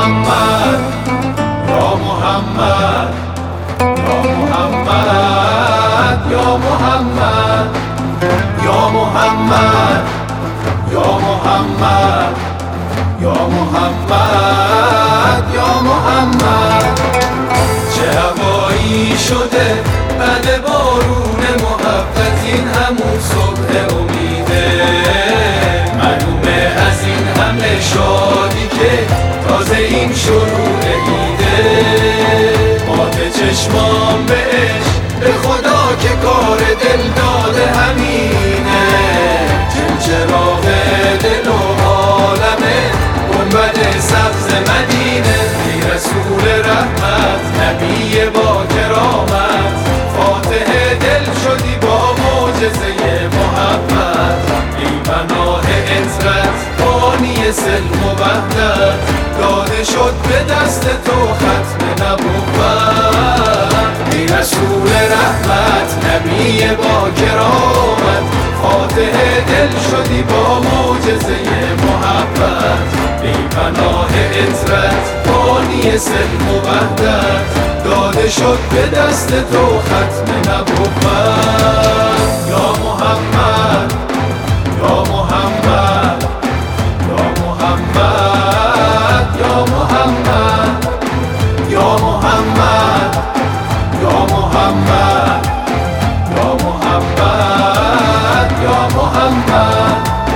محمد یا محمد یا محمد یا محمد یا محمد یا محمد یا محمد یا محمد چه هوایی شده بعد بارون محبت این همون صبح امیده معلومه از این همه شادی که تازه این شروع ایده مات چشمان بهش به خدا که کار دل داده همینه چراغ دل و عالمه گنبد سبز مدینه ای رسول رحمت نبی با کرامت فاتح دل شدی با معجزه محبت ای پناه عطرت بانی سلم و وحدت داده شد به دست تو ختم نبوت ای رسول رحمت نبی با کرامت فاتح دل شدی با معجزه محبت ای پناه عطرت بانی سلم و وحدت داده شد به دست تو ختم نبوت یا محمد یا محمد یا محمد یا محمد یا محمد یا محمد یا محمد یا محمد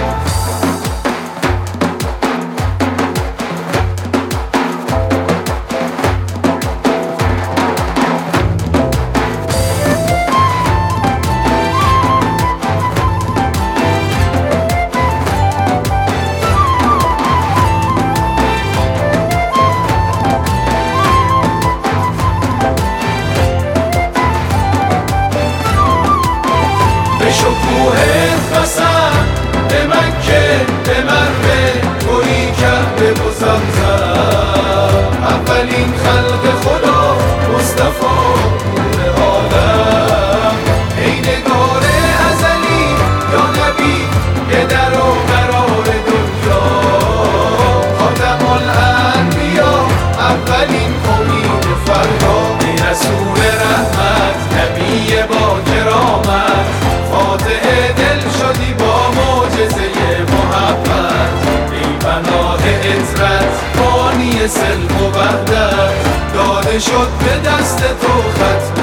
به شکوهت قسم به مکه به مروه تویی کعبه و زمزم اولین خلق خدا مصطفی نور عالم ای نگار ازلی یا نبی یه در و قرار دنیا خاتم الانبیا اولین امید فردا ای رسول رحمت نبی با کرامت فاتح دل شدی با معجزه محبت ای پناه عطرت بانی سلم و وحدت داده شد به دست تو ختم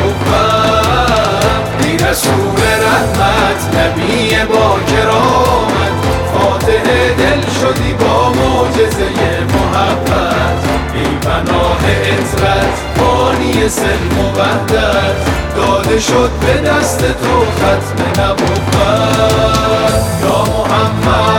نبوت ای رسول رحمت نبی با کرامت فاتح دل شدی با معجزه محبت ای پناه عطرت بانی سلم و وحدت داده شد به دست تو ختم نبوت یا محمد